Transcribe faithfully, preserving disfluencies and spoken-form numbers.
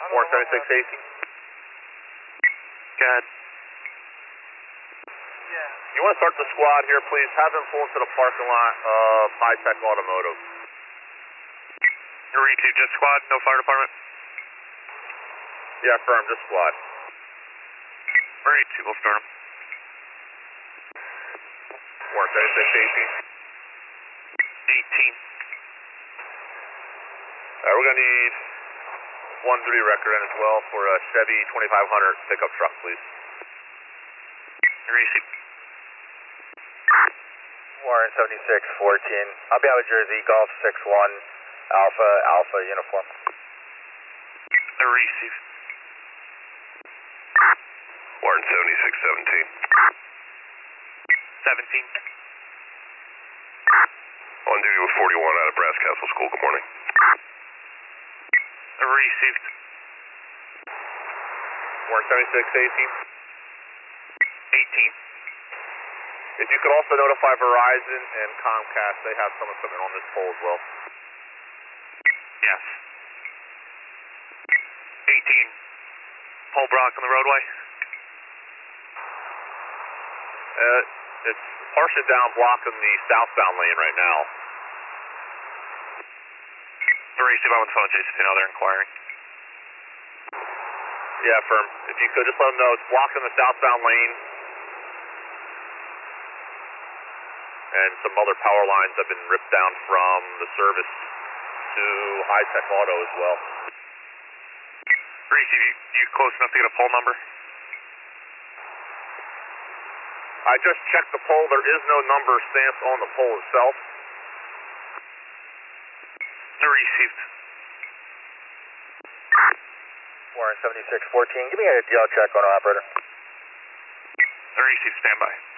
Warren seventy-six eighteen. Go ahead. You want to start the squad here, please? Have them pull into the parking lot of High Tech Automotive. Receive, just squad, no fire department? Yeah, firm, just squad. Receive, we'll start them. Warren seventy-six eighteen. eighteen. Alright, we're going to need one three record in as well for a Chevy twenty-five hundred pickup truck, please. Receive. Warren seventy-six fourteen. I'll be out of Jersey, Golf six one, Alpha, Alpha uniform. Receive. Warren seventy-six seventeen. seventeen. On duty with forty-one out of Brass Castle School. Good morning. Received. Warren seventy-six eighteen. eighteen. If you could also notify Verizon and Comcast, they have some equipment on this pole as well. Yes. eighteen. Pole block on the roadway. Uh, it's partially down, blocking the southbound lane right now. Receive, I'm on the phone, Jason. Now they're inquiring. Yeah, firm. If you could just let them know it's blocking the southbound lane. And some other power lines have been ripped down from the service to High Tech Auto as well. Receive, you, you close enough to get a pole number? I just checked the pole. There is no number stamped on the pole itself. Received. Warren seventy-six fourteen. Give me a D L check on operator. Received, standby.